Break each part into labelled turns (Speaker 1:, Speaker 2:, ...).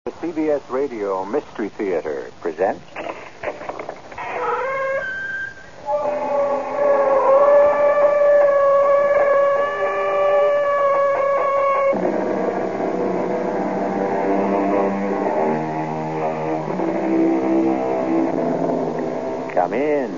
Speaker 1: The CBS Radio Mystery Theater presents... Come in.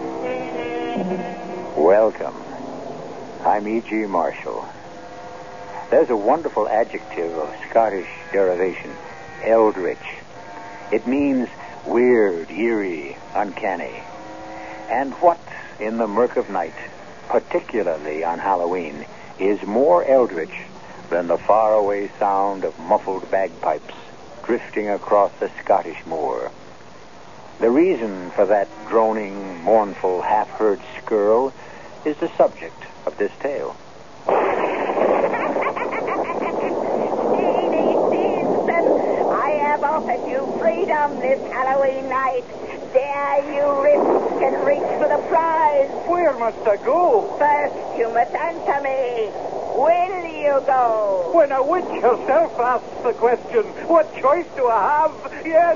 Speaker 1: Welcome. I'm E.G. Marshall. There's a wonderful adjective of Scottish derivation, eldritch. It means weird, eerie, uncanny. And what, in the murk of night, particularly on Halloween, is more eldritch than the faraway sound of muffled bagpipes drifting across the Scottish moor? The reason for that droning, mournful, half-heard skirl is the subject of this tale.
Speaker 2: Offered you freedom this Halloween night. Dare you risk and reach for the prize?
Speaker 3: Where must I go?
Speaker 2: First, you must answer me. Will you go?
Speaker 3: When a witch herself asks the question, what choice do I have? Yes.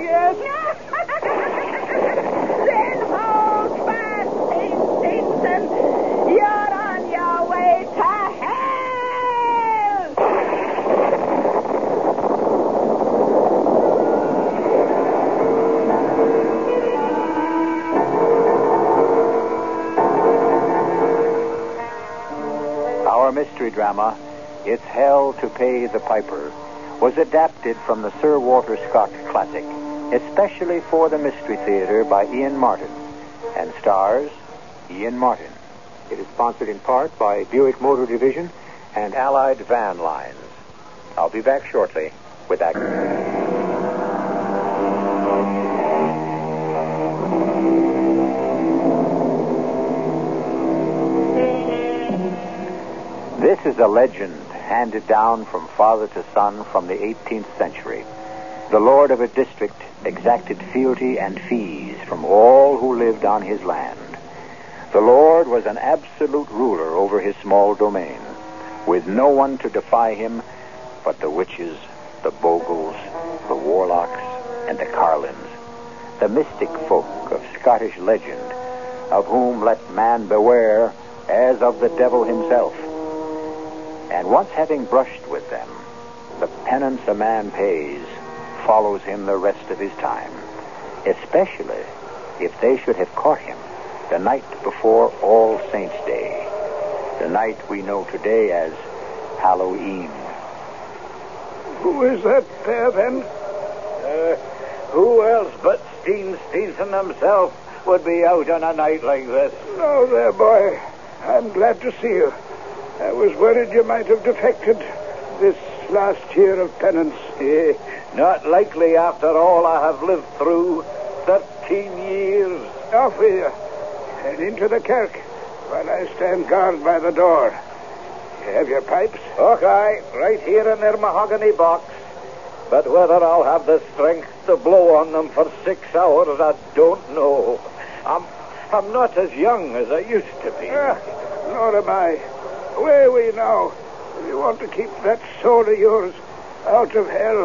Speaker 2: Then hold fast, St. Vincent. You're on your way to hell.
Speaker 1: Our mystery drama, It's Hell to Pay the Piper, was adapted from the Sir Walter Scott classic, especially for the Mystery Theater by Ian Martin, and stars Ian Martin. It is sponsored in part by Buick Motor Division and Allied Van Lines. I'll be back shortly with that. This is a legend handed down from father to son from the 18th century. The lord of a district exacted fealty and fees from all who lived on his land. The lord was an absolute ruler over his small domain, with no one to defy him but the witches, the bogles, the warlocks, and the carlins, the mystic folk of Scottish legend, of whom let man beware as of the devil himself. And once having brushed with them, the penance a man pays follows him the rest of his time, especially if they should have caught him the night before All Saints' Day, the night we know today as Halloween.
Speaker 3: Who is that there, then?
Speaker 4: Who else but Steenson himself would be out on a night like this?
Speaker 3: No, there, boy. I'm glad to see you. I was worried you might have defected this last year of penance.
Speaker 4: Not likely after all I have lived through. 13 years.
Speaker 3: Off with you, and into the kirk, while I stand guard by the door. You have your pipes?
Speaker 4: Okay, right here in their mahogany box. But whether I'll have the strength to blow on them for 6 hours, I don't know. I'm not as young as I used to be.
Speaker 3: Nor am I. Where are we now? You want to keep that soul of yours out of hell.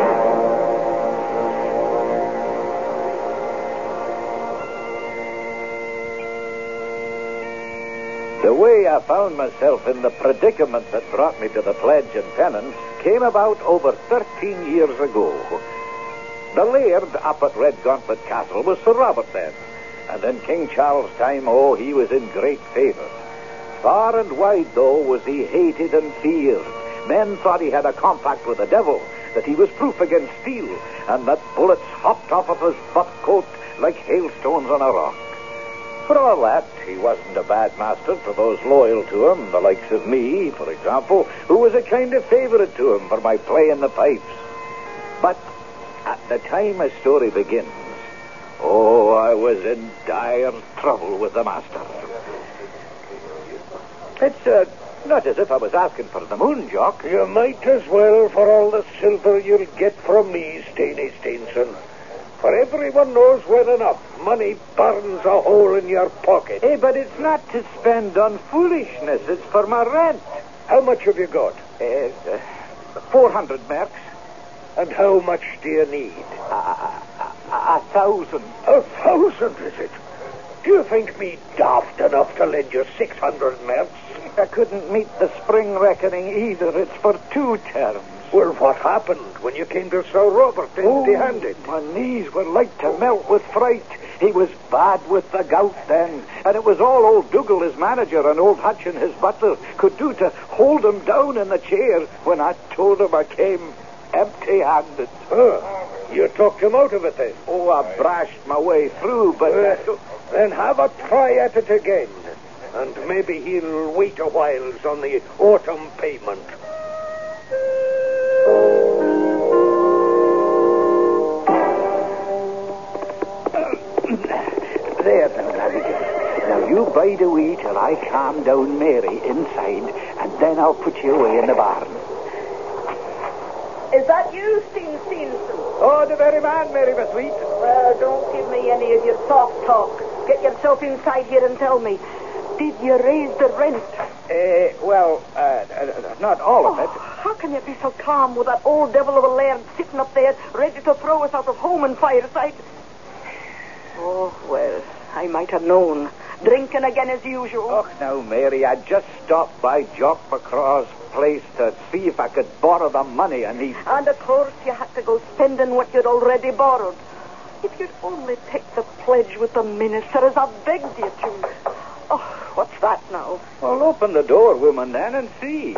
Speaker 4: The way I found myself in the predicament that brought me to the pledge and penance came about over 13 years ago. The laird up at Redgauntlet Castle was Sir Robert then, and in King Charles' time, he was in great favor. Far and wide, though, was he hated and feared. Men thought he had a compact with the devil, that he was proof against steel, and that bullets hopped off of his butt coat like hailstones on a rock. For all that, he wasn't a bad master to those loyal to him, the likes of me, for example, who was a kind of favorite to him for my playing the pipes. But at the time a story begins, I was in dire trouble with the master. It's not as if I was asking for the moon, Jock.
Speaker 3: You might as well, for all the silver you'll get from me, Steenie Steenson. For everyone knows well enough, money burns a hole in your pocket.
Speaker 4: Hey, but it's not to spend on foolishness. It's for my rent.
Speaker 3: How much have you got?
Speaker 4: 400 merks.
Speaker 3: And how much do you need?
Speaker 4: 1,000.
Speaker 3: 1,000, is it? Do you think me daft enough to lend you 600 merks?
Speaker 4: I couldn't meet the spring reckoning either. It's for 2 terms.
Speaker 3: Well, what happened when you came to Sir Robert empty-handed?
Speaker 4: My knees were like to melt with fright. He was bad with the gout then, and it was all old Dougal, his manager, and old Hutchin, his butler, could do to hold him down in the chair when I told him I came empty-handed.
Speaker 3: You talked him out of it then?
Speaker 4: Oh, I brashed my way through, but...
Speaker 3: Then have a try at it again, and maybe he'll wait a while on the autumn payment.
Speaker 4: There now, Abigail. Now you bide a wee till I calm down Mary inside, and then I'll put you away in the barn.
Speaker 2: Is that you, Stevenson?
Speaker 4: Oh, the very man, Mary, my sweet.
Speaker 2: Well, don't give me any of your soft talk. Get yourself inside here and tell me, did you raise the rent?
Speaker 4: Not all of it.
Speaker 2: How can you be so calm with that old devil of a laird sitting up there, ready to throw us out of home and fireside? Oh, well, I might have known. Drinking again as usual.
Speaker 4: Oh, now, Mary, I just stopped by Jock McCraw's place to see if I could borrow the money I need.
Speaker 2: And, of course, you had to go spending what you'd already borrowed. If you'd only take the pledge with the minister, as I begged you to. Oh, what's that now?
Speaker 4: Well, open the door, woman, then, and see.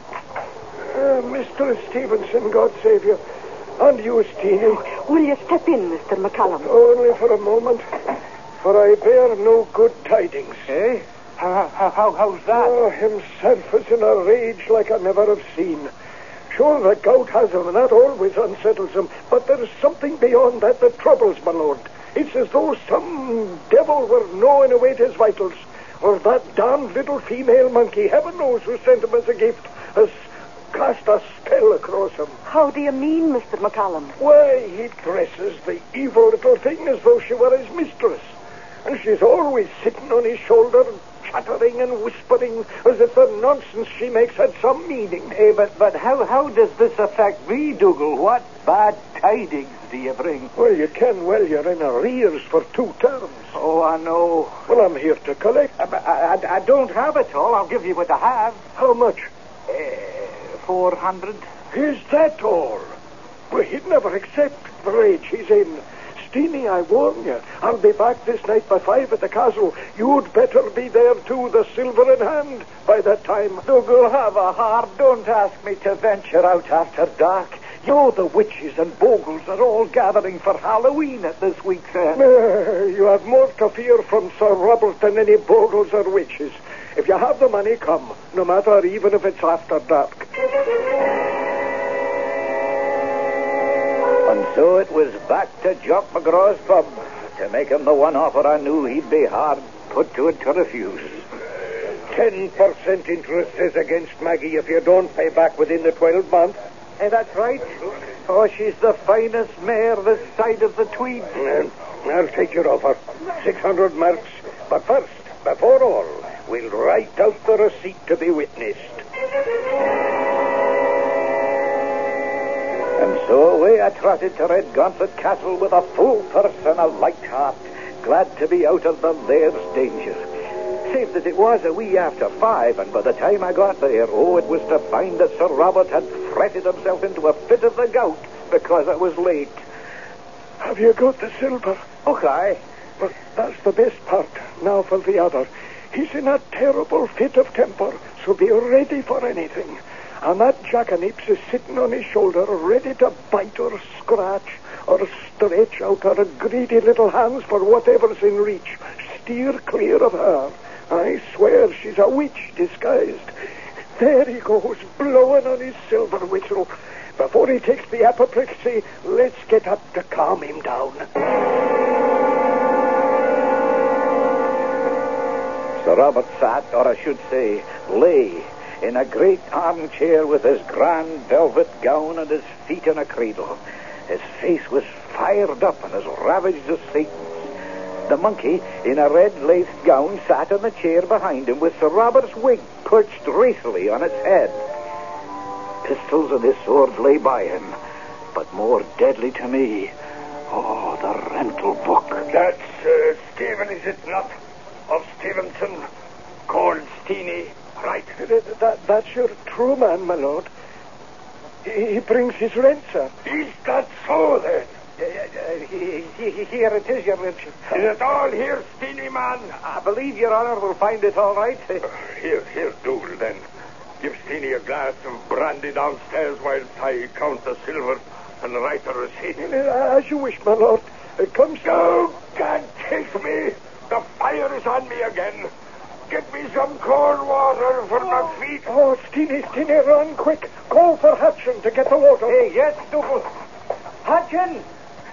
Speaker 3: Mr. Stevenson, God save you. And you, Steenie.
Speaker 2: Will you step in, Mr. McCallum?
Speaker 3: Only for a moment, for I bear no good tidings.
Speaker 4: Eh? How's that?
Speaker 3: Oh, himself is in a rage like I never have seen. Sure, the gout has him, and that always unsettles him. But there's something beyond that troubles my lord. It's as though some devil were gnawing away at his vitals. Or that damned little female monkey, heaven knows who sent him as a gift, has cast a spell across him.
Speaker 2: How do you mean, Mr. McCallum?
Speaker 3: Why, he dresses the evil little thing as though she were his mistress. And she's always sitting on his shoulder, chattering and whispering as if the nonsense she makes had some meaning.
Speaker 4: But how does this affect me, Dougal? What bad tidings do you bring?
Speaker 3: Well, you can. Well, you're in arrears for 2 terms.
Speaker 4: Oh, I know.
Speaker 3: Well, I'm here to collect.
Speaker 4: I don't have it all. I'll give you what I have.
Speaker 3: How much?
Speaker 4: 400.
Speaker 3: Is that all? Well, he'd never accept the rage he's in. Steenie, I warn you, I'll be back this night by 5 at the castle. You'd better be there too, the silver in hand, by that time.
Speaker 4: Dougal, have a heart. Don't ask me to venture out after dark. You know the witches and bogles are all gathering for Halloween at this week's end.
Speaker 3: You have more to fear from Sir Robert than any bogles or witches. If you have the money, come, no matter even if it's after dark.
Speaker 4: And so it was back to Jock McGraw's pub to make him the one offer I knew he'd be hard put to it to refuse.
Speaker 3: 10% interest is against Maggie if you don't pay back within the 12 months.
Speaker 4: Hey, that's right. Oh, she's the finest mare this side of the Tweed.
Speaker 3: I'll take your offer. 600 marks. But first, before all, we'll write out the receipt to be witnessed.
Speaker 4: And so away I trotted to Redgauntlet Castle with a full purse and a light heart, glad to be out of the laird's danger. Save that it was a wee after 5, and by the time I got there, it was to find that Sir Robert had fretted himself into a fit of the gout because I was late.
Speaker 3: Have you got the silver?
Speaker 4: Oh, aye.
Speaker 3: But that's the best part. Now for the other. He's in a terrible fit of temper, so be ready for anything. And that jackanapes is sitting on his shoulder, ready to bite or scratch or stretch out her greedy little hands for whatever's in reach. Steer clear of her. I swear she's a witch disguised. There he goes, blowing on his silver whistle. Before he takes the apoplexy, let's get up to calm him down.
Speaker 4: Sir Robert sat, or I should say, lay, in a great armchair with his grand velvet gown and his feet in a cradle. His face was fired up and as ravaged as Satan's. The monkey, in a red-laced gown, sat in the chair behind him with Sir Robert's wig perched racily on its head. Pistols and his sword lay by him. but more deadly to me. Oh, the rental book.
Speaker 3: That's Stephen, is it not? Of Stevenson, called Steenie, right? That's your true man, my lord. He brings his rent, sir. Is that so, then?
Speaker 4: Here it is, your lordship.
Speaker 3: Is it all here, Steenie, man?
Speaker 4: I believe your honor will find it all right.
Speaker 3: Here, Dougal, then. Give Steenie a glass of brandy downstairs while I count the silver and write a receipt. As you wish, my lord. Come, sir. Oh, God, take me. The fire is on me again. Get me some cold water for my feet. Oh, Steenie, run quick. Call for Hutchin to get the water.
Speaker 4: Hey, yes, Dougal.
Speaker 3: Hutchin!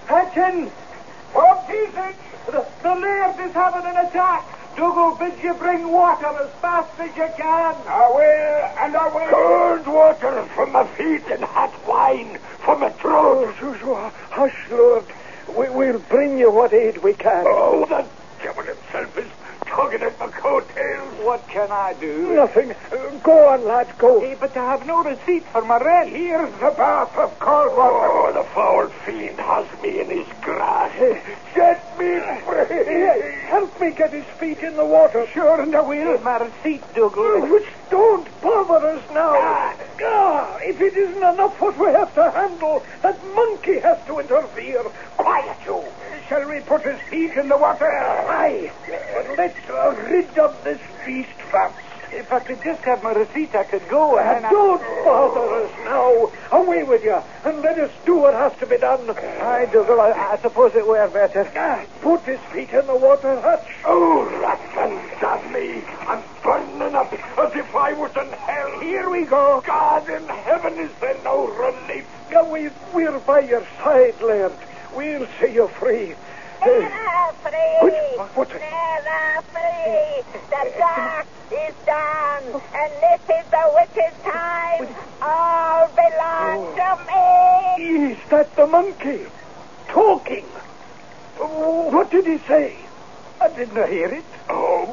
Speaker 4: What is it? The laird is having an attack. Dougal bids you bring water as fast as you can.
Speaker 3: I will. Cold water for my feet and hot wine for my throat. Oh, hush, Lord. We'll bring you what aid we can. Oh, the devil himself is tugging at my coattails.
Speaker 4: What can I do?
Speaker 3: Nothing. Go on, lad, go.
Speaker 4: Hey, but I have no receipt for my rent.
Speaker 3: Here's the bath of cold water. Oh, the foul fiend has me in his grasp. Set me free. Help me get his feet in the water.
Speaker 4: Sure, and I will. My receipt, Dougal.
Speaker 3: Don't bother us now. If it isn't enough what we have to handle, that monkey has to interfere. Quiet, you. Shall we put his feet in the water? Aye. But let's rid of this beast fast.
Speaker 4: If I could just have my receipt, I could go.
Speaker 3: Don't bother us now. Away with you, and let us do what has to be done.
Speaker 4: Aye, Dougal, I suppose it were better.
Speaker 3: Put his feet in the water, Hutch. Oh, rats and damn me. I'm burning up as if I was in hell. Here we go. God in heaven, is there no relief? We're by your side, Laird. We'll see you free.
Speaker 5: Never free.
Speaker 3: What's it?
Speaker 5: Never free. The dark is done, and this is the witch's time. All belongs to me.
Speaker 3: Is that the monkey? Talking. What did he say?
Speaker 4: I didn't hear it.
Speaker 3: Oh.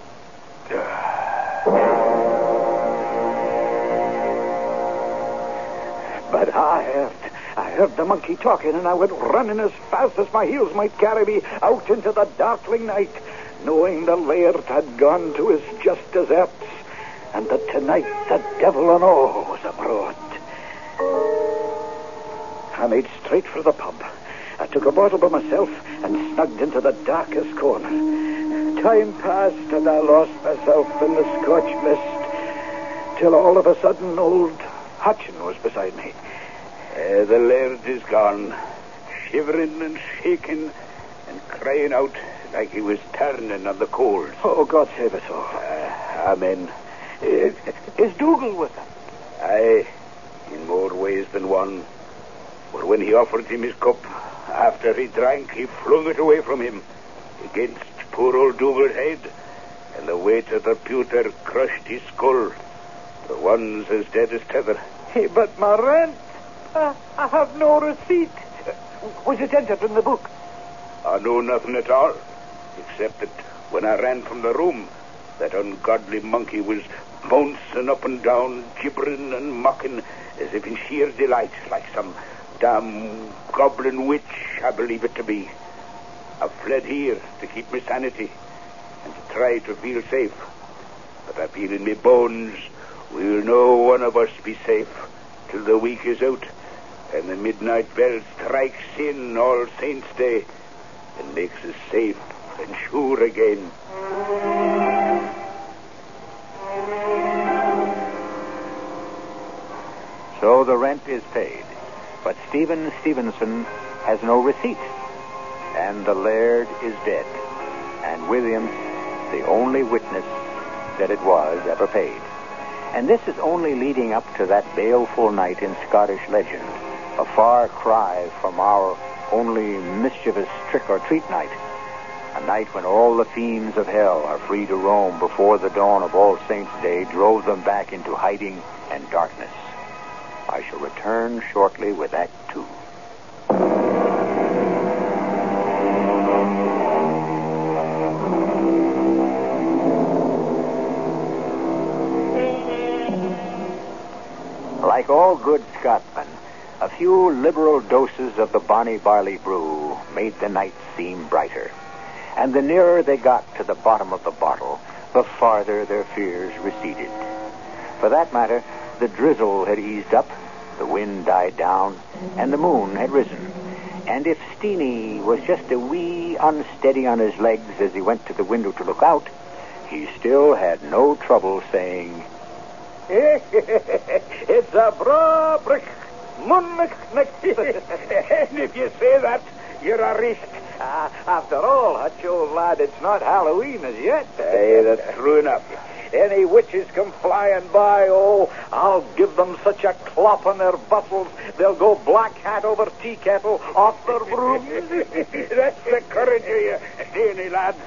Speaker 4: But I heard the monkey talking, and I went running as fast as my heels might carry me out into the darkling night, knowing the laird had gone to his just deserts, and that tonight the devil and all was abroad. I made straight for the pub. I took a bottle by myself and snugged into the darkest corner. Time passed, and I lost myself in the Scotch mist, till all of a sudden old Hutchin was beside me.
Speaker 6: The laird is gone, shivering and shaking and crying out like he was turning on the coals.
Speaker 4: Oh, God save us all.
Speaker 6: Amen.
Speaker 4: Is Dougal with him?
Speaker 6: Aye, in more ways than one. For when he offered him his cup, after he drank, he flung it away from him against poor old Dougal's head, and the weight of the pewter crushed his skull. The one's as dead as tether.
Speaker 4: Hey, but my rent, I have no receipt. Was it entered in the book?
Speaker 6: I know nothing at all, except that when I ran from the room, that ungodly monkey was bouncing up and down, gibbering and mocking, as if in sheer delight, like some damn goblin witch, I believe it to be. I've fled here to keep my sanity and to try to feel safe. But I feel in my bones we'll no one of us be safe till the week is out and the midnight bell strikes in All Saints' Day and makes us safe and sure again.
Speaker 1: So the rent is paid, but Stephen Stevenson has no receipt, and the laird is dead, and with him the only witness that it was ever paid. And this is only leading up to that baleful night in Scottish legend, a far cry from our only mischievous trick-or-treat night, a night when all the fiends of hell are free to roam before the dawn of All Saints' Day drove them back into hiding and darkness. I shall return shortly with Act 2. Like all good Scotsmen, A few liberal doses of the Barney Barley brew made the night seem brighter. And the nearer they got to the bottom of the bottle, the farther their fears receded. For that matter, the drizzle had eased up, the wind died down, and the moon had risen. And if Steenie was just a wee unsteady on his legs as he went to the window to look out, he still had no trouble saying,
Speaker 4: It's a bra brick. And
Speaker 6: if you say that, you're a risk.
Speaker 4: After all, Hutch, old lad, it's not Halloween as yet.
Speaker 6: Aye, that's true enough.
Speaker 4: Any witches come flying by, oh, I'll give them such a clop on their bustles, they'll go black hat over tea kettle off their brooms.
Speaker 6: That's the courage of you, Steenie, lad.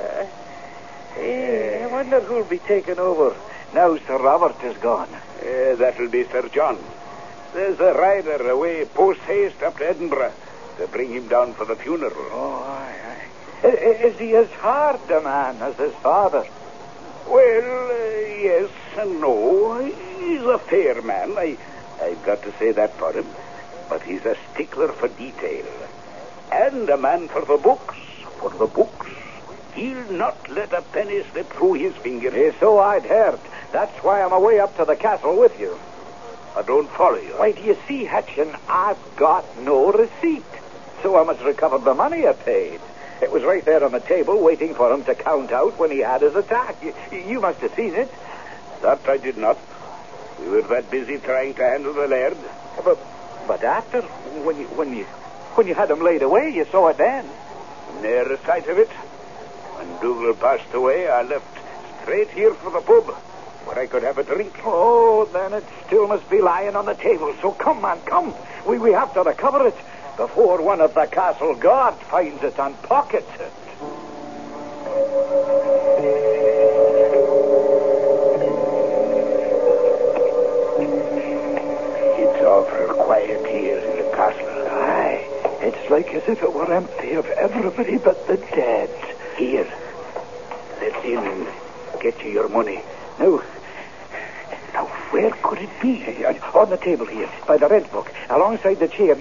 Speaker 4: I wonder who'll be taking over now Sir Robert is gone.
Speaker 6: That'll be Sir John. There's a rider away post-haste up to Edinburgh to bring him down for the funeral.
Speaker 4: Oh, aye. Is he as hard a man as his father?
Speaker 6: Well, yes and no. He's a fair man. I've got to say that for him. But he's a stickler for detail. And a man for the books. For the books. He'll not let a penny slip through his fingers.
Speaker 4: So I'd heard. That's why I'm away up to the castle with you.
Speaker 6: I don't follow you.
Speaker 4: Why, do you see, Hutchin, I've got no receipt. So I must recover the money I paid. It was right there on the table waiting for him to count out when he had his attack. You must have seen it.
Speaker 6: That I did not. We were that busy trying to handle the laird.
Speaker 4: But after, when you had him laid away, you saw it then.
Speaker 6: Near a sight of it. When Dougal passed away, I left straight here for the pub, where I could have a drink.
Speaker 4: Oh, then it still must be lying on the table. So come, man, come. We have to recover it before one of the castle guard finds it and pockets it.
Speaker 3: It's awful quiet here in the castle. Aye, it's like as if it were empty of everybody but the dead.
Speaker 6: Here, let's in and get you your money. Now, where could it be?
Speaker 4: On the table here, by the rent book, alongside the chair.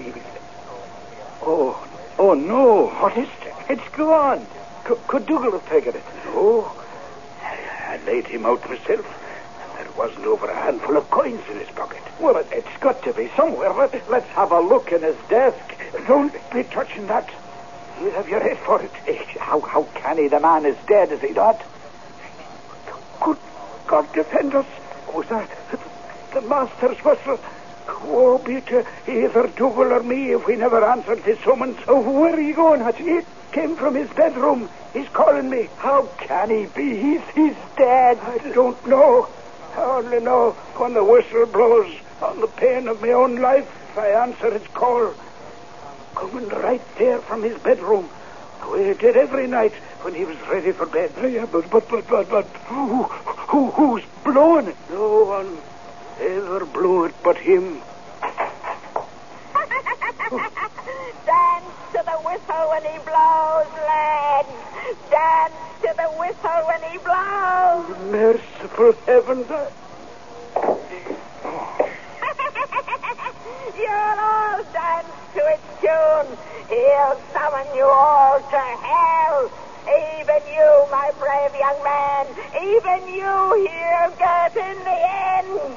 Speaker 4: Oh, no.
Speaker 6: What is it?
Speaker 4: It's gone. Could Dougal have taken it?
Speaker 6: No. I laid him out myself. There wasn't over a handful of coins in his pocket.
Speaker 4: Well, it's got to be somewhere. Let's have a look in his desk.
Speaker 3: Don't be touching that.
Speaker 4: You'll have your head for it. How can he? The man is dead, is he not?
Speaker 3: Good God defend us.
Speaker 4: Was that
Speaker 3: the master's whistle? Woe be to either Dougal or me if we never answered his summons.
Speaker 4: Oh, where are you going, Hutch?
Speaker 3: It came from his bedroom. He's calling me.
Speaker 4: How can he be? He's dead.
Speaker 3: I don't know. I only know when the whistle blows on the pain of my own life, I answer his call. Coming right there from his bedroom, the way he did every night when he was ready for bed.
Speaker 4: Yeah, but who's blowing it?
Speaker 3: No one ever blew it but him.
Speaker 5: Dance to the whistle when he blows, lads. Dance to the whistle when he blows.
Speaker 3: Merciful heavens.
Speaker 5: You'll all dance to its tune. He'll summon you all to hell. Even you, my brave young man. Even you he'll get in the end.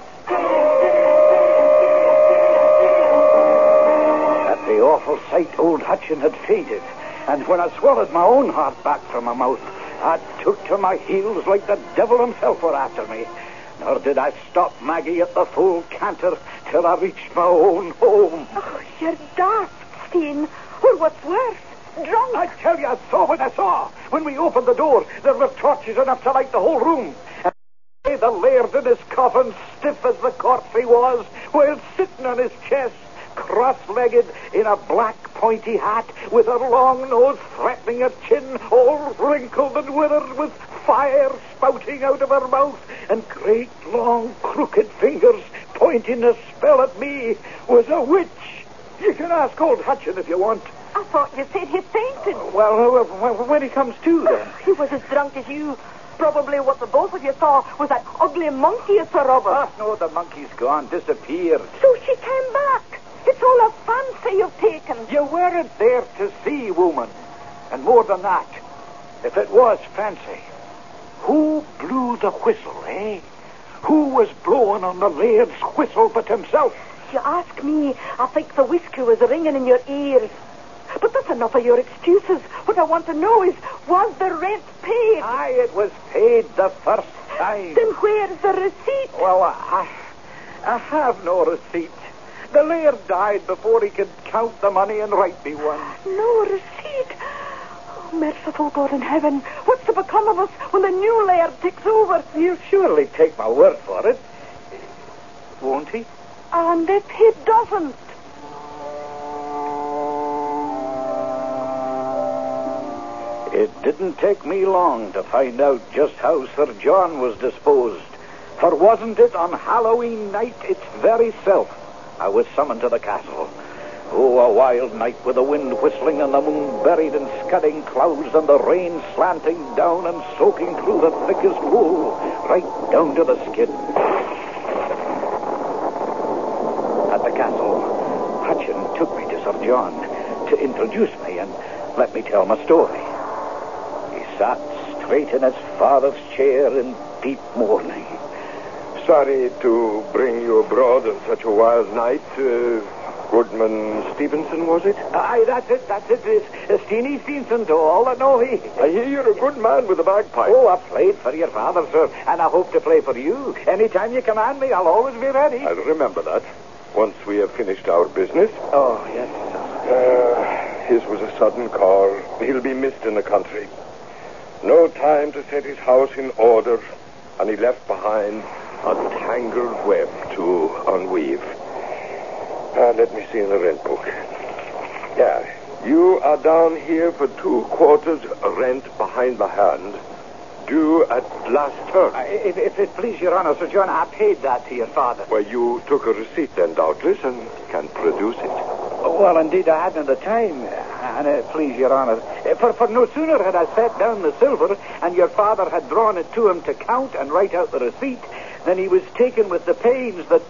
Speaker 4: At the awful sight, old Hutchin had fainted, and when I swallowed my own heart back from my mouth, I took to my heels like the devil himself were after me. Nor did I stop Maggie at the full canter till I reached my own home.
Speaker 2: Oh, you're daft, Steen. Or what's worse, drunk.
Speaker 4: I tell you, I saw what I saw. When we opened the door, there were torches enough to light the whole room. And the laird in his coffin, stiff as the corpse he was, while sitting on his chest, cross-legged, in a black pointy hat, with her long nose threatening her chin, all wrinkled and withered, with fire spouting out of her mouth, and great long crooked fingers pointing a spell at me, was a witch. You can ask old Hutchin if you want.
Speaker 2: I thought you said he fainted.
Speaker 4: Well, when he comes to, then.
Speaker 2: He was as drunk as you. Probably what the both of you saw was that ugly monkey, Sir Robert.
Speaker 4: Ah, no, the monkey's gone, disappeared.
Speaker 2: So she came back. It's all a fancy you've taken.
Speaker 4: You weren't there to see, woman. And more than that, if it was fancy, who blew the whistle, eh? Who was blowing on the laird's whistle but himself?
Speaker 2: If you ask me, I think the whiskey was ringing in your ears. But that's enough of your excuses. What I want to know is, was the rent paid?
Speaker 4: Aye, it was paid the first time.
Speaker 2: Then where's the receipt?
Speaker 4: Well, I have no receipt. The laird died before he could count the money and write me one.
Speaker 2: No receipt? Oh, merciful God in heaven. What's to become of us when the new laird takes over?
Speaker 4: He'll surely take my word for it. Won't he?
Speaker 2: And if he doesn't?
Speaker 4: It didn't take me long to find out just how Sir John was disposed. For wasn't it on Halloween night its very self I was summoned to the castle? Oh, a wild night with the wind whistling and the moon buried in scudding clouds and the rain slanting down and soaking through the thickest wool, right down to the skin. At the castle, Hutchin took me to Sir John to introduce me and let me tell my story. He sat straight in his father's chair in deep mourning.
Speaker 7: Sorry to bring you abroad on such a wild night. Goodman Stevenson, was it?
Speaker 4: Aye, that's it. It's Steenie Stevenson to all that know me.
Speaker 7: I hear you're a good man with a bagpipe.
Speaker 4: Oh, I played for your father, sir, and I hope to play for you. Anytime you command me, I'll always be ready.
Speaker 7: I'll remember that, once we have finished our business.
Speaker 4: Oh, yes, sir.
Speaker 7: His was a sudden call. He'll be missed in the country. No time to set his house in order, and he left behind a tangled web to unweave. Let me see in the rent book. Yeah, you are down here for 2 quarters rent behind the hand, due at last term.
Speaker 4: If it please your honor, Sir John, I paid that to your father.
Speaker 7: Well, you took a receipt then, doubtless, and can produce it.
Speaker 4: Well, indeed, I hadn't the time, and please your honor. For no sooner had I set down the silver, and your father had drawn it to him to count and write out the receipt, than he was taken with the pains that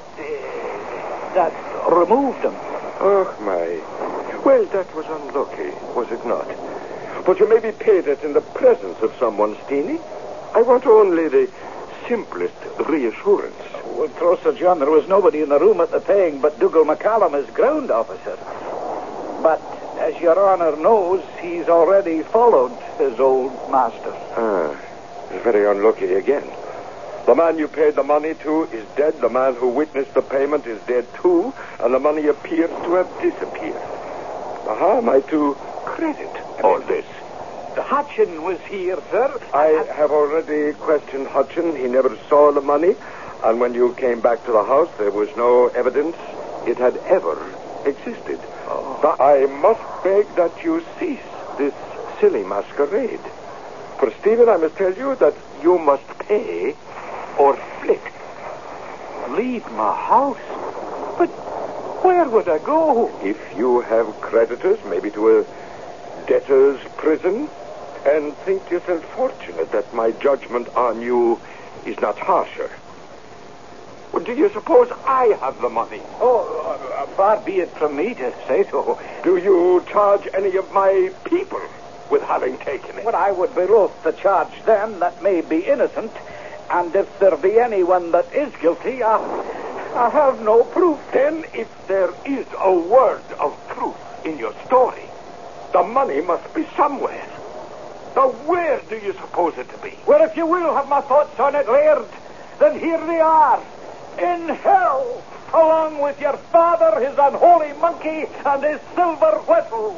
Speaker 4: removed him.
Speaker 7: Oh, my. Well, that was unlucky, was it not? But you may be paid it in the presence of someone, Steenie. I want only the simplest reassurance.
Speaker 4: Well, troth, Sir John, there was nobody in the room at the paying but Dougal McCallum, his ground officer. But, as your honor knows, he's already followed his old master.
Speaker 7: It's very unlucky again. The man you paid the money to is dead. The man who witnessed the payment is dead too, and the money appears to have disappeared. How am I to credit all this?
Speaker 4: Hutchin was here, sir.
Speaker 7: I have already questioned Hutchin. He never saw the money, and when you came back to the house, there was no evidence it had ever existed.
Speaker 4: Oh.
Speaker 7: But I must beg that you cease this silly masquerade. For, Stephen, I must tell you that you must pay or flit.
Speaker 4: Leave my house? But where would I go?
Speaker 7: If you have creditors, maybe to a debtor's prison, and think yourself fortunate that my judgment on you is not harsher. Well, do you suppose I have the money?
Speaker 4: Oh, far be it from me to say so.
Speaker 7: Do you charge any of my people with having taken it?
Speaker 4: Well, I would be loath to charge them that may be innocent, and if there be anyone that is guilty, I have no proof.
Speaker 7: Then, if there is a word of truth in your story, the money must be somewhere. Now, where do you suppose it to be?
Speaker 4: Well, if you will have my thoughts on it, Laird, then here they are. In hell, along with your father, his unholy monkey, and his silver whistle.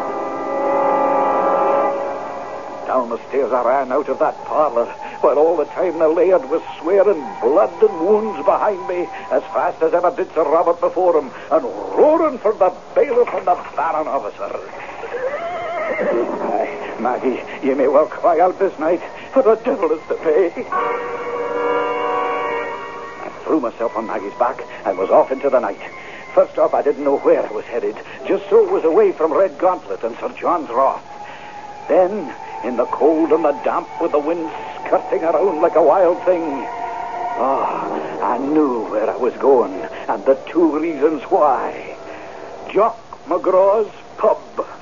Speaker 4: Down the stairs I ran out of that parlor, while all the time the laird was swearing blood and wounds behind me, as fast as ever did Sir Robert before him, and roaring for the bailiff and the baron officer. Aye, Maggie, you may well cry out this night, for the devil is to pay. I threw myself on Maggie's back and was off into the night. First off, I didn't know where I was headed, just so it was away from Red Gauntlet and Sir John's wrath. Then, in the cold and the damp, with the wind skirting around like a wild thing, I knew where I was going, and the 2 reasons why. Jock McGraw's pub.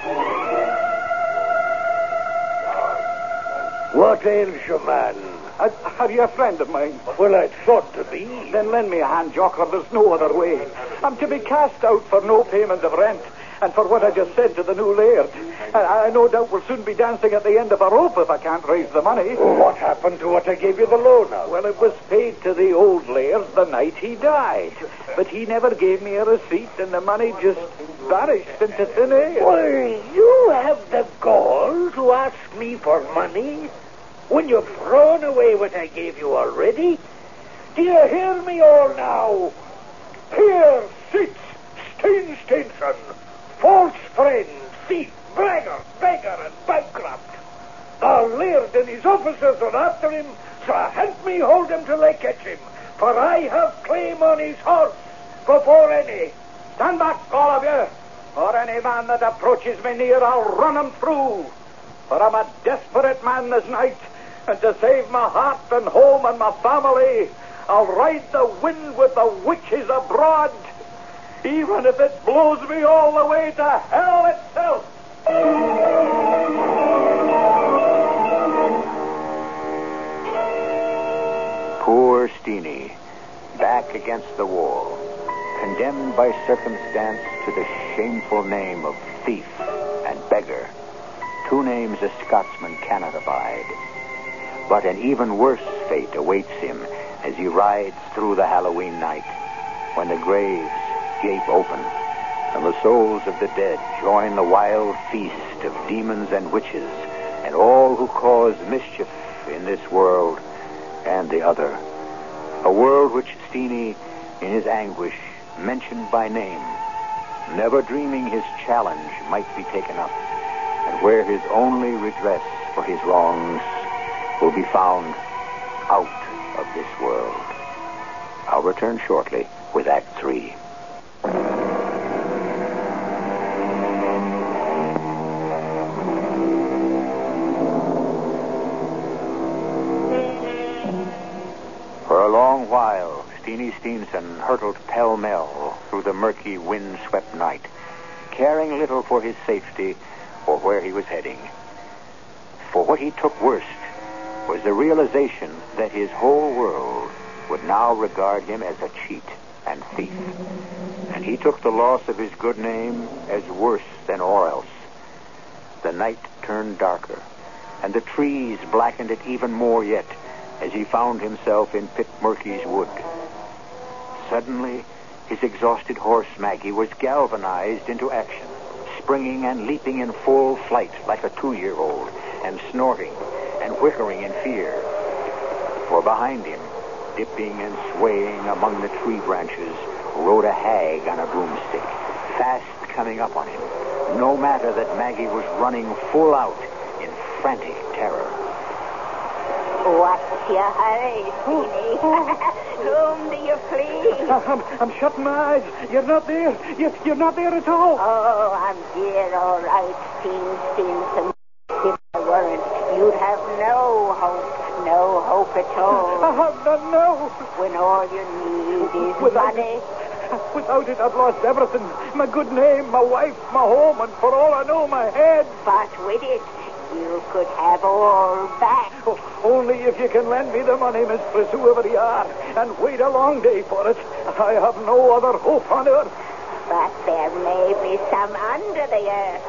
Speaker 8: What ails you, man?
Speaker 4: Are you a friend of mine?
Speaker 8: Well, I thought to be.
Speaker 4: Then lend me a hand, Jock, or there's no other way. I'm to be cast out for no payment of rent, and for what I just said to the new laird. I no doubt will soon be dancing at the end of a rope if I can't raise the money.
Speaker 8: What happened to what I gave you the loan of?
Speaker 4: Well, it was paid to the old laird the night he died. But he never gave me a receipt, and the money just vanished into thin air.
Speaker 8: Well, you have the gall to ask me for money when you've thrown away what I gave you already? Do you hear me all now? Here sits Steen Steenson, false friend, thief, bragger, beggar, and bankrupt. The laird and his officers are after him, so help me hold him till I catch him, for I have claim on his horse before any.
Speaker 4: Stand back, all of you, or any man that approaches me near, I'll run him through. For I'm a desperate man this night, and to save my heart and home and my family, I'll ride the wind with the witches abroad, even if it blows me all the way to hell itself.
Speaker 1: Poor Steenie, back against the wall, condemned by circumstance to the shameful name of thief and beggar, two names a Scotsman cannot abide. But an even worse fate awaits him as he rides through the Halloween night, when the graves gape open and the souls of the dead join the wild feast of demons and witches and all who cause mischief in this world and the other. A world which Steenie, in his anguish, mentioned by name, never dreaming his challenge might be taken up, and where his only redress for his wrongs will be found out of this world. I'll return shortly with Act 3. For a long while, Steenie Steenson hurtled pell-mell through the murky, wind-swept night, caring little for his safety or where he was heading. For what he took worst was the realization that his whole world would now regard him as a cheat and thief. And he took the loss of his good name as worse than all else. The night turned darker, and the trees blackened it even more yet as he found himself in Pit Murky's wood. Suddenly, his exhausted horse, Maggie, was galvanized into action, springing and leaping in full flight like a 2-year-old, and snorting and whickering in fear. For behind him, dipping and swaying among the tree branches, rode a hag on a broomstick, fast coming up on him, no matter that Maggie was running full out in frantic terror.
Speaker 5: What's your hurry, Steenie? Whom do you please?
Speaker 4: I'm shutting my eyes. You're not there. You're not there at all.
Speaker 5: Oh, I'm here, all right, Steenson. If I weren't, you'd have no hope at all.
Speaker 4: I have none now.
Speaker 5: When all you need is money.
Speaker 4: Without it, I've lost everything. My good name, my wife, my home, and for all I know, my head.
Speaker 5: But with it, you could have all back.
Speaker 4: Oh, only if you can lend me the money, Miss Bliss, whoever you are, and wait a long day for it. I have no other hope on earth.
Speaker 5: But there may be some under the earth.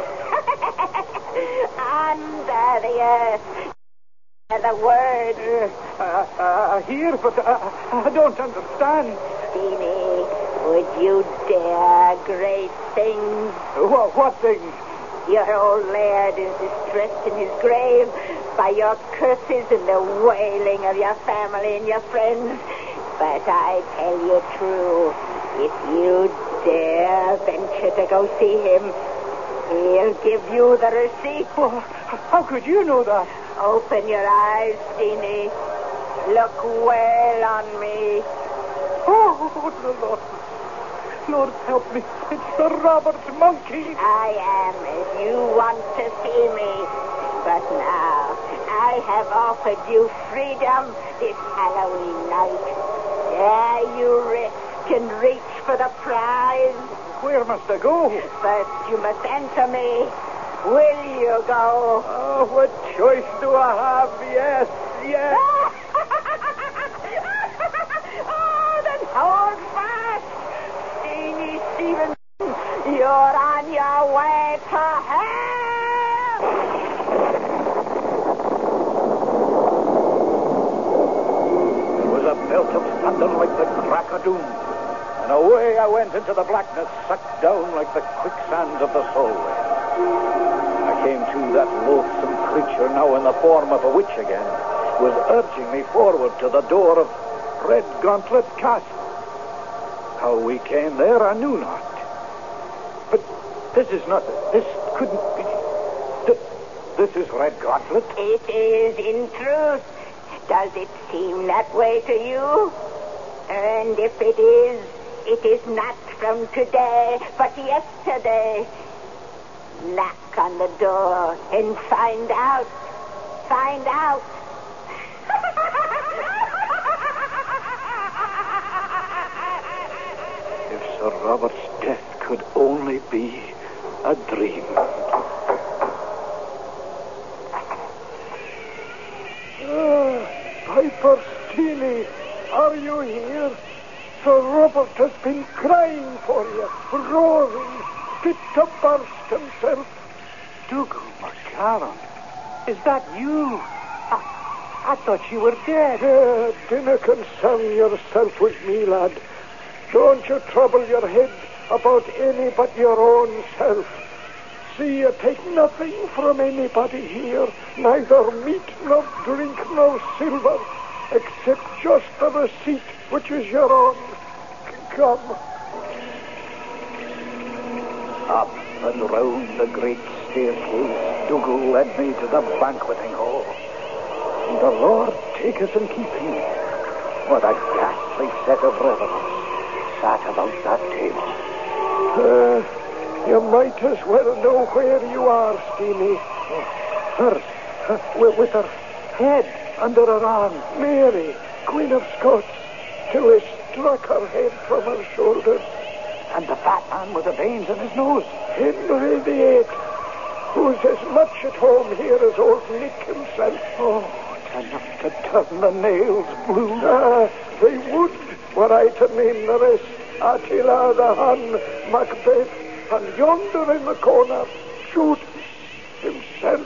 Speaker 5: Under the earth. The word.
Speaker 4: Here, but I don't understand.
Speaker 5: Steenie, would you dare great things?
Speaker 4: What things?
Speaker 5: Your old laird is distressed in his grave by your curses and the wailing of your family and your friends. But I tell you true, if you dare venture to go see him, he'll give you the receipt.
Speaker 4: Oh, how could you know that?
Speaker 5: Open your eyes, Steenie. Look well on me.
Speaker 4: Oh, Lord. Lord, help me. It's the Robert Monkey.
Speaker 5: I am as you want to see me. But now, I have offered you freedom this Halloween night. Dare you risk and reach for the prize?
Speaker 8: Where must I go?
Speaker 5: First, you must answer me. Will you go?
Speaker 8: Oh, what choice do I have? Yes, yes.
Speaker 5: Oh, then hold fast. Steenie Stevenson, you're on your way to hell.
Speaker 4: There was a belt of thunder like the crack of doom. And away I went into the blackness, sucked down like the quicksands of the Solway. I came to that loathsome creature, now in the form of a witch again, was urging me forward to the door of Red Gauntlet Castle. How we came there, I knew not. But this is not... This couldn't be... This is Red Gauntlet.
Speaker 5: It is, in truth. Does it seem that way to you? And if it is not from today, but yesterday. Knock on the door and find out. Find out.
Speaker 4: If Sir Robert's death could only be a dream.
Speaker 3: Piper Steenie, are you here? Sir Robert has been crying for you, roaring, fit to burst himself.
Speaker 8: Dougal MacCallum, is that you? I thought you were dead.
Speaker 3: Dinna concern yourself with me, lad. Don't you trouble your head about any but your own self. See, you take nothing from anybody here, neither meat nor drink nor silver, except just the receipt, which is your own. Come.
Speaker 4: Up and round the great staircase, Dougal led me to the banqueting hall. And the Lord take us and keep him. What a ghastly set of revelers sat about that table.
Speaker 3: You might as well know where you are, Steenie.
Speaker 4: Her, with her head under her arm.
Speaker 3: Mary, Queen of Scots, till they struck her head from her shoulders.
Speaker 4: And the fat man with the veins in his nose.
Speaker 3: Henry VIII, who's as much at home here as old Nick himself.
Speaker 4: Oh, enough to turn the nails blue.
Speaker 3: They would, were I to name the rest. Attila the Hun, Macbeth, and yonder in the corner, Jude himself.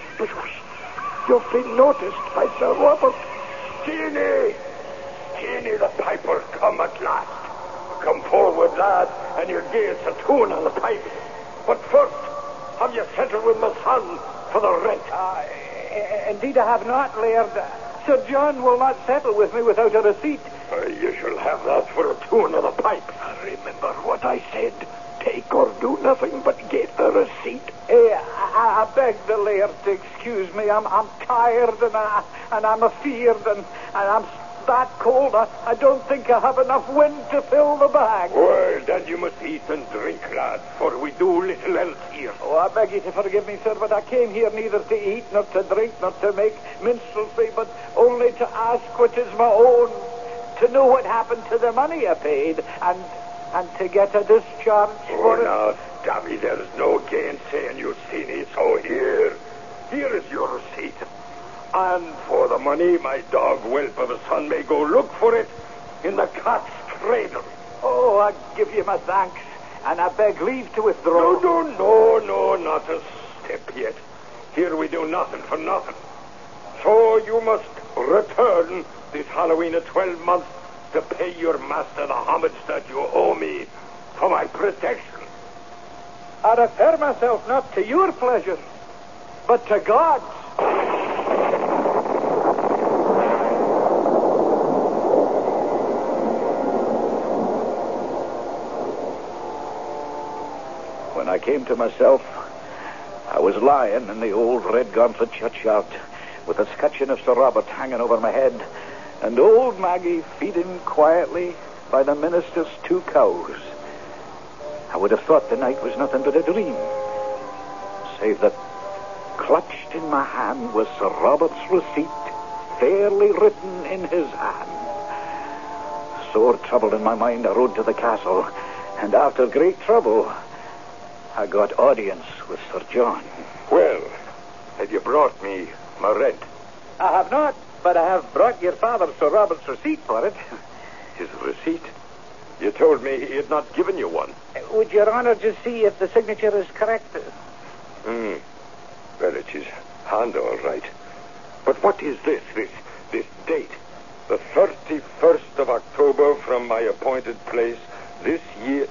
Speaker 3: You've been noticed by Sir Robert.
Speaker 7: Steenie! Steenie the piper, come at last. Come forward, lad, and you'll give us a tune on the pipe. But first, have you settled with my son for the rent?
Speaker 8: Indeed I have not, Laird. Sir John will not settle with me without a receipt.
Speaker 7: You shall have that for a tune on the pipe.
Speaker 3: Remember what I said. Take or do nothing but get the receipt.
Speaker 8: I beg the Laird to excuse me. I'm tired and I'm afeard and I'm that cold. I don't think I have enough wind to fill the bag.
Speaker 7: Well, then you must eat and drink, lad, for we do little else here.
Speaker 8: Oh, I beg you to forgive me, sir, but I came here neither to eat, nor to drink, nor to make minstrelsy, but only to ask what is my own, to know what happened to the money I paid, and to get a discharge for it.
Speaker 7: Now, Davy, there's no gainsaying you, Steenie, so here is your receipt. And for the money, my dog Whelp of a son may go look for it in the cat's cradle.
Speaker 8: Oh, I give you my thanks, and I beg leave to withdraw.
Speaker 7: No, not a step yet. Here we do nothing for nothing. So you must return this Halloween at 12 months to pay your master the homage that you owe me for my protection.
Speaker 8: I refer myself not to your pleasure, but to God's.
Speaker 4: When I came to myself, I was lying in the old Red Gauntlet churchyard with the scutcheon of Sir Robert hanging over my head and old Maggie feeding quietly by the minister's 2 cows. I would have thought the night was nothing but a dream, save that clutched in my hand was Sir Robert's receipt, fairly written in his hand. Sore troubled in my mind, I rode to the castle And after great trouble, I got audience with Sir John.
Speaker 7: Well, have you brought me my rent?
Speaker 4: I have not, but I have brought your father Sir Robert's receipt for it.
Speaker 7: His receipt? You told me he had not given you one.
Speaker 4: Would Your Honor just see if the signature is correct?
Speaker 7: Well, it's his hand, all right. But what is this date? The 31st of October from my appointed place this year.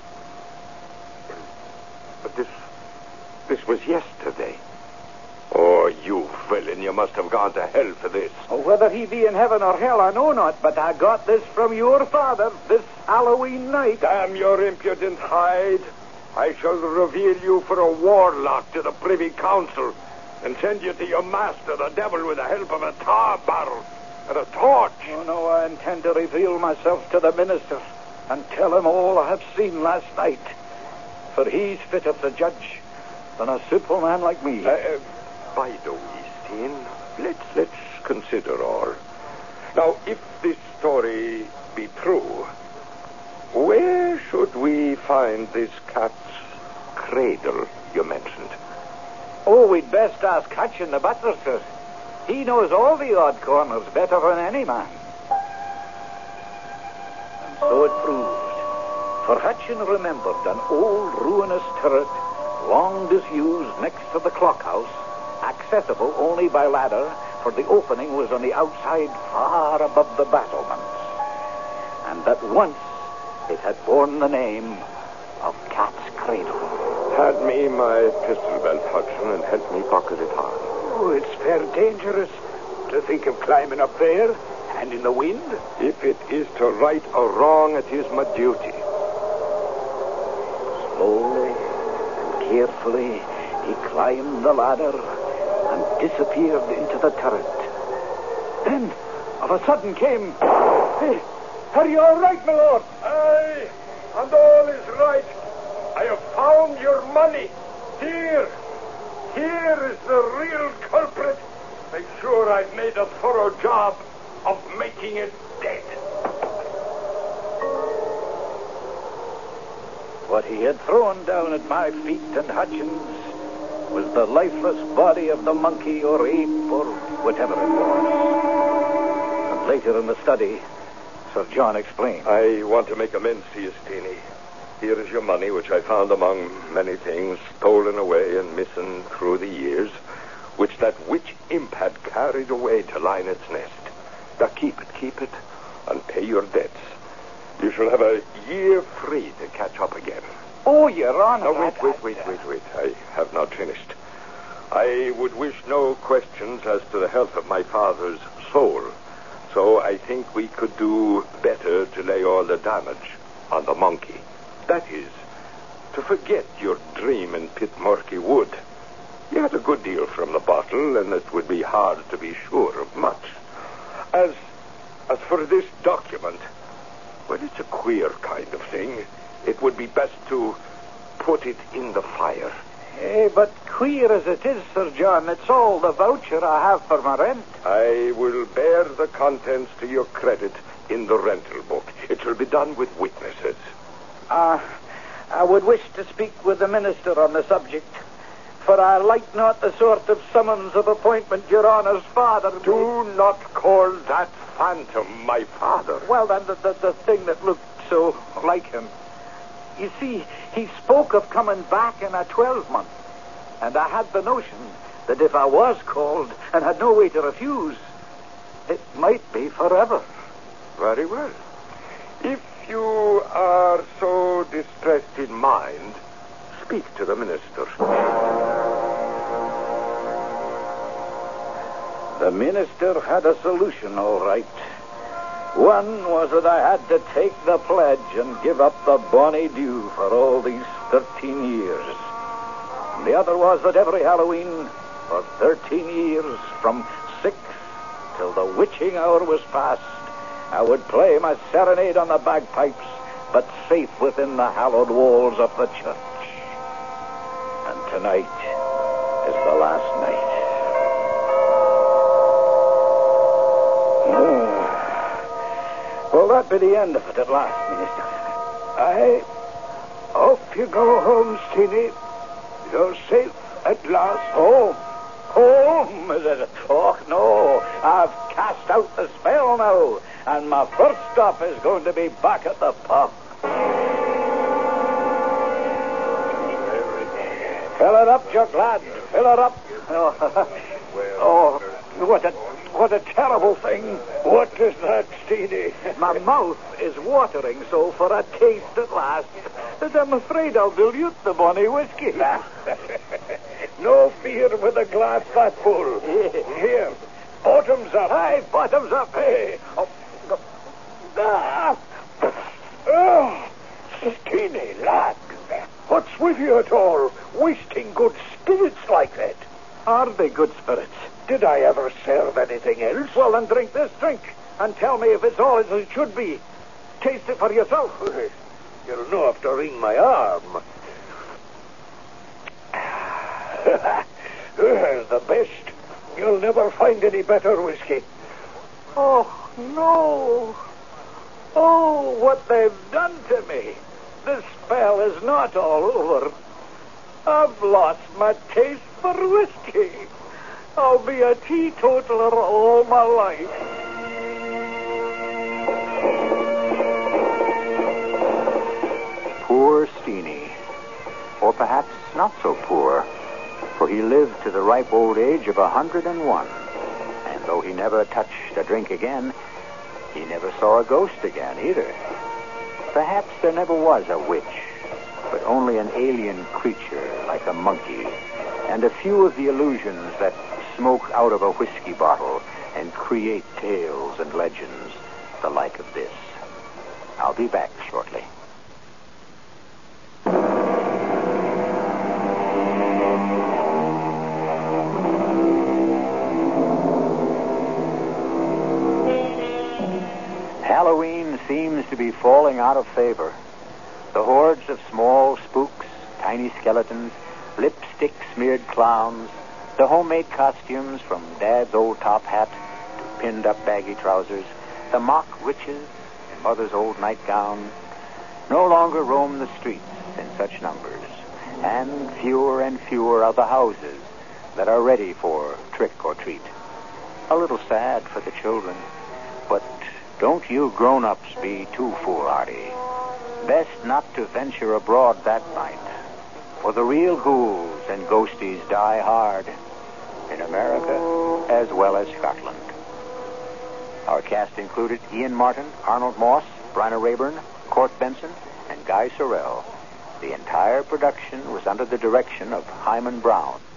Speaker 7: But this was yesterday. Oh, you villain, you must have gone to hell for this.
Speaker 4: Oh, whether he be in heaven or hell, I know not, but I got this from your father this Halloween night.
Speaker 7: Damn your impudent hide. I shall reveal you for a warlock to the Privy Council and send you to your master, the devil, with the help of a tar barrel and a torch.
Speaker 4: Oh, no, I intend to reveal myself to the minister and tell him all I have seen last night. For he's fitter to judge than a simple man like me.
Speaker 7: By the way, Steen, let's consider all. Now, if this story be true, where should we find this cat's cradle you mentioned?
Speaker 4: Oh, we'd best ask Hutchin, the butler, sir. He knows all the odd corners better than any man. And so it proved. For Hutchin remembered an old ruinous turret, long disused next to the clock house, accessible only by ladder, for the opening was on the outside far above the battlements. And that once it had borne the name of Cat's Cradle.
Speaker 7: Hand me my pistol belt, Hudson, and help me buckle it on.
Speaker 6: Oh, it's fair dangerous to think of climbing up there and in the wind.
Speaker 7: If it is to right or wrong, it is my duty.
Speaker 4: Slowly and carefully, he climbed the ladder and disappeared into the turret. Then, of a sudden came... Hey, are you all right, my lord?
Speaker 7: Aye, and all is right. I have found your money. Here is the real culprit. Make sure I've made a thorough job of making it dead.
Speaker 4: What he had thrown down at my feet and Hutchins was the lifeless body of the monkey or ape or whatever it was. And later in the study, Sir John explained.
Speaker 7: I want to make amends to you, Steenie. Here is your money, which I found among many things stolen away and missing through the years, which that witch imp had carried away to line its nest. Now keep it, and pay your debts. You shall have a year free to catch up again.
Speaker 4: Oh, Your Honor.
Speaker 7: Now, wait. I have not finished. I would wish no questions as to the health of my father's soul, so I think we could do better to lay all the damage on the monkey. That is, to forget your dream in Pitmurky Wood. You had a good deal from the bottle, and it would be hard to be sure of much. As for this document, well, it's a queer kind of thing. It would be best to put it in the fire.
Speaker 4: But queer as it is, Sir John, it's all the voucher I have for my rent.
Speaker 7: I will bear the contents to your credit in the rental book. It shall be done with witnesses.
Speaker 4: I would wish to speak with the minister on the subject, for I like not the sort of summons of appointment Your Honour's father...
Speaker 7: Do not call that phantom my father.
Speaker 4: Well, then, the thing that looked so like him. You see, he spoke of coming back in a 12-month, and I had the notion that if I was called and had no way to refuse, it might be forever.
Speaker 7: Very well. If you are so distressed in mind, speak to the minister.
Speaker 4: The minister had a solution, all right. One was that I had to take the pledge and give up the bonny due for all these 13 years. And the other was that every Halloween, for 13 years, from 6 till the witching hour was past, I would play my serenade on the bagpipes, but safe within the hallowed walls of the church. And tonight is the last night. Will that be the end of it at last, Minister?
Speaker 3: you go home, Steenie. You're safe at last.
Speaker 4: Home? Home, is it? Oh, no. I've cast out the spell now, and my first stop is going to be back at the pub. Fill it up, Chuck, lad. Fill it up. Oh, what a terrible thing.
Speaker 3: What is that, Steenie?
Speaker 4: My mouth is watering so for a taste at last that I'm afraid I'll dilute the bonny whiskey.
Speaker 3: No fear with a glass that full. Here, bottoms up.
Speaker 4: Aye, bottoms up.
Speaker 3: Hey. Oh, Steenie, lad. What's with you at all? Wasting good spirits like that.
Speaker 4: Are they good spirits?
Speaker 3: Did I ever serve anything else?
Speaker 4: Well, then drink this drink and tell me if it's all as it should be. Taste it for yourself.
Speaker 3: You'll know have to wring my arm. The best. You'll never find any better whiskey.
Speaker 4: Oh, no. Oh, what they've done to me. The spell is not all over. I've lost my taste for whiskey. I'll be a teetotaler all my life.
Speaker 1: Poor Steenie. Or perhaps not so poor, for he lived to the ripe old age of 101. And though he never touched a drink again, he never saw a ghost again either. Perhaps there never was a witch, but only an alien creature like a monkey, and a few of the illusions that smoke out of a whiskey bottle and create tales and legends, the like of this. I'll be back shortly. Halloween seems to be falling out of favor. The hordes of small spooks, tiny skeletons, lipstick-smeared clowns, the homemade costumes from Dad's old top hat to pinned-up baggy trousers, the mock witches in Mother's old nightgown, no longer roam the streets in such numbers, and fewer are the houses that are ready for trick or treat. A little sad for the children, but don't you grown-ups be too foolhardy. Best not to venture abroad that night, for the real ghouls and ghosties die hard in America as well as Scotland. Our cast included Ian Martin, Arnold Moss, Bryna Rayburn, Court Benson, and Guy Sorrell. The entire production was under the direction of Hyman Brown.